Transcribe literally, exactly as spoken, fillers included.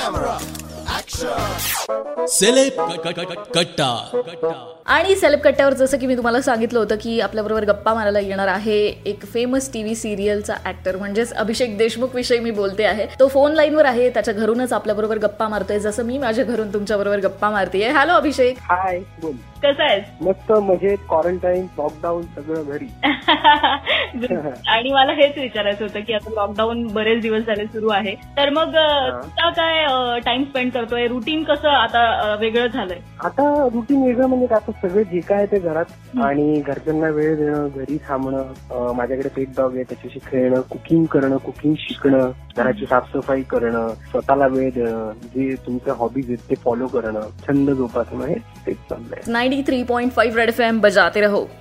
Celeb कट्टा. आणि celeb कट्ट्यावर जसं की मी तुम्हाला सांगितलं होतं की आपल्याबरोबर गप्पा मारायला येणार आहे एक फेमस टीव्ही सिरियलचा ऍक्टर म्हणजेच अभिषेक देशमुख विषयी मी बोलते आहे. तो फोन लाईनवर आहे, त्याच्या घरूनच आपल्याबरोबर गप्पा मारतोय जसं मी माझ्या घरून तुमच्या बरोबर गप्पा मारतेय. हॅलो अभिषेक. हाय, बोल. कसं आहेस? मस्त, मजेत. क्वारंटाईन, लॉकडाऊन, सगळं घरी. आणि मला हेच विचारायचं होतं की आता लॉकडाऊन बरेच दिवस झाले सुरू आहे, तर मग आता काय टाइम स्पेंड करतोय, रुटीन कसं आता वेगळं झालंय? आता रुटीन वेगळं म्हणजे आता सगळं जे काय ते घरात आणि घरच्यांना वेळ देणं, घरी थांबणं. माझ्याकडे पेट डॉग आहे, त्याच्याशी खेळणं, कुकिंग करणं, कुकिंग शिकणं, घराची साफसफाई करणं, स्वतःला वेळ देणं, जे तुमच्या हॉबीज आहेत ते फॉलो करणं, छंद जोपासणं, हे तेच चाललंय. Ninety three point five Red F M बजाते रहो.